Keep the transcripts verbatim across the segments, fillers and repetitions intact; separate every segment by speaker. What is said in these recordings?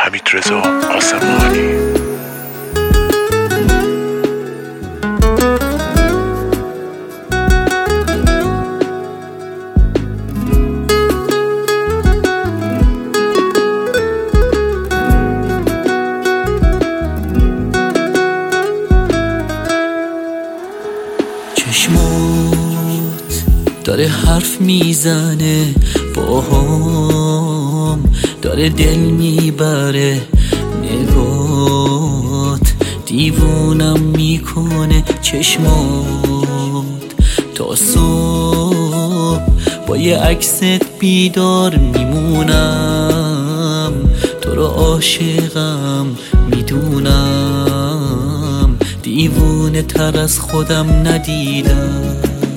Speaker 1: حمیدرضا آسمانی.
Speaker 2: چشمات داره حرف میزنه باهام، داره دل میبره نگات، دیوونم میکنه چشمات. تا صبح با یه عکست بیدار میمونم، تو رو عاشقم میدونم، دیوونه تر از خودم ندیدم.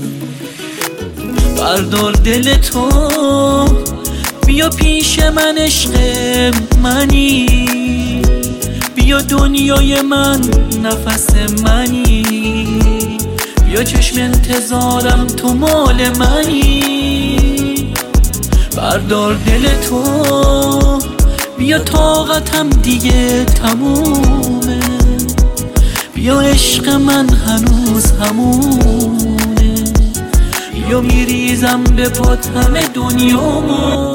Speaker 2: بردار دل تو بیا پیش من، عشق منی، بیا دنیای من نفس منی، بیا چشم انتظارم تو مال منی. بردار دل تو بیا طاقتم دیگه تمومه، بیا عشق من هنوز همونه، بیا میریزم به پات همه دنیامو.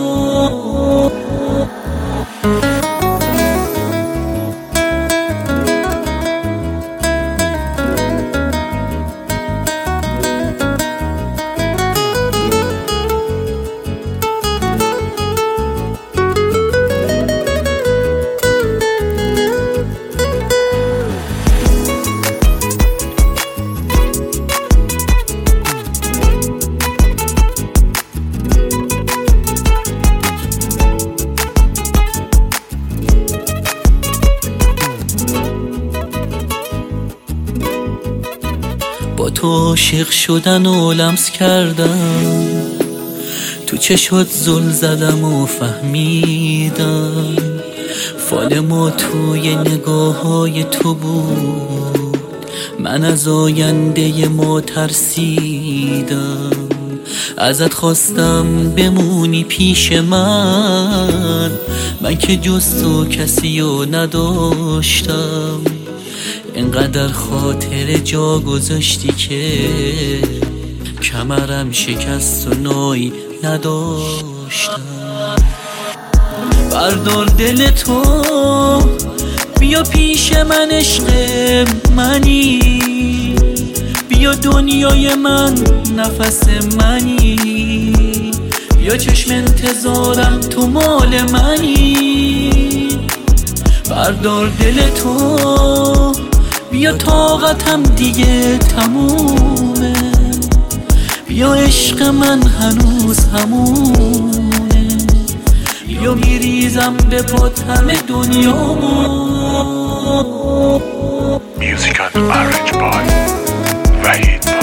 Speaker 2: با تو عاشق شدن و لمس کردم، تو چشات زل زدم و فهمیدم، فال ما توی نگاه های تو بود، من از آینده ما ترسیدم. ازت خواستم بمونی پیش من، من که جز تو کسی رو نداشتم، اینقدر خاطر جا گذاشتی که کمرم شکست و نایی نداشتم. بردار دل تو بیا پیش من، عشق منی، بیا دنیای من نفس منی، بیا چشم انتظارم تو مال منی. بردار دل تو بیا طاقتم دیگه تمومه، بیا عشق من هنوز همونه، بیا میریزم به پات همه دنیامو.
Speaker 1: Music and Marriage by Wahid.